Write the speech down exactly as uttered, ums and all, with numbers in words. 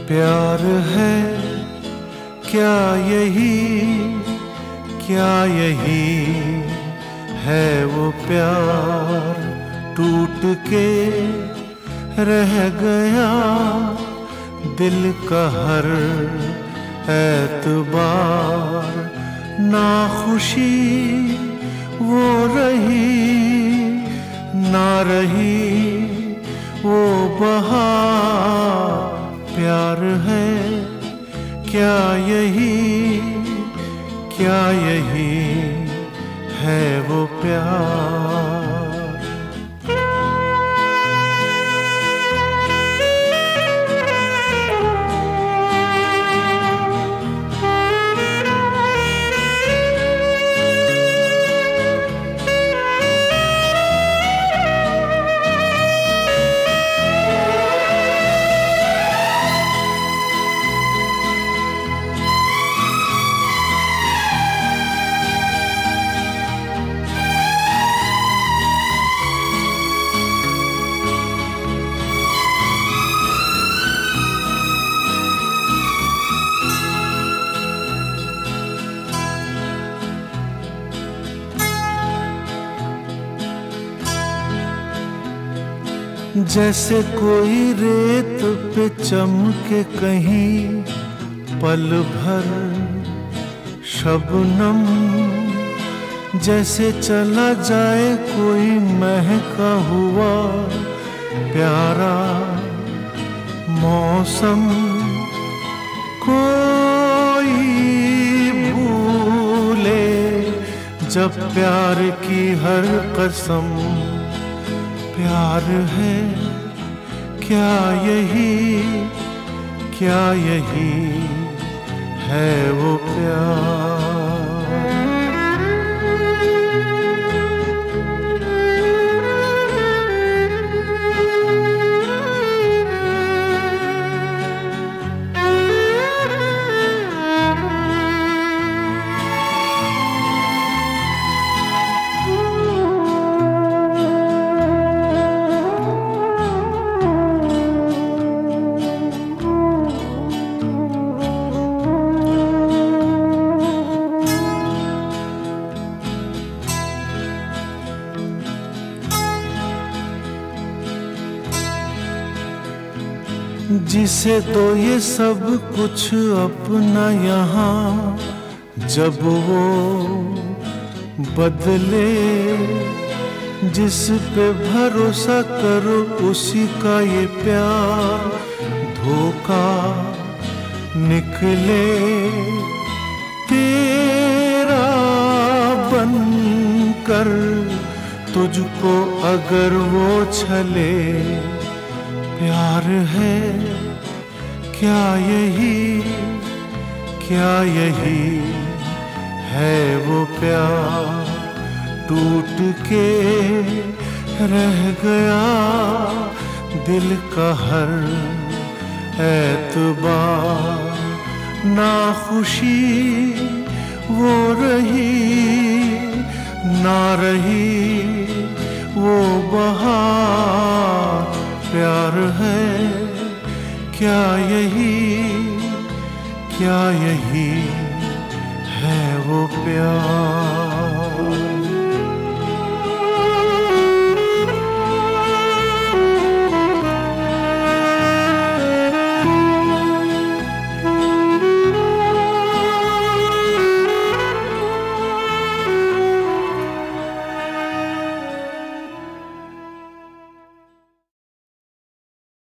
प्यार है क्या यही, क्या यही है वो प्यार। टूट के रह गया दिल का हर एतबार। ना खुशी वो रही, ना रही वो बहार। प्यार है क्या यही, क्या यही है वो प्यार। जैसे कोई रेत पे चमके कहीं पल भर शबनम, जैसे चला जाए कोई महका हुआ प्यारा मौसम। कोई भूले जब प्यार की हर कसम। प्यार है क्या यही, क्या यही है वो प्यार। जिसे तो ये सब कुछ अपना यहाँ जब वो बदले, जिस पे भरोसा करो उसी का ये प्यार धोखा निकले। तेरा बनकर तुझको अगर वो छले। प्यार है क्या यही, क्या यही है वो प्यार। टूट के रह गया दिल का हर एतबार। ना खुशी वो रही, ना रही वो बहार। प्यार है क्या यही, क्या यही है वो प्यार।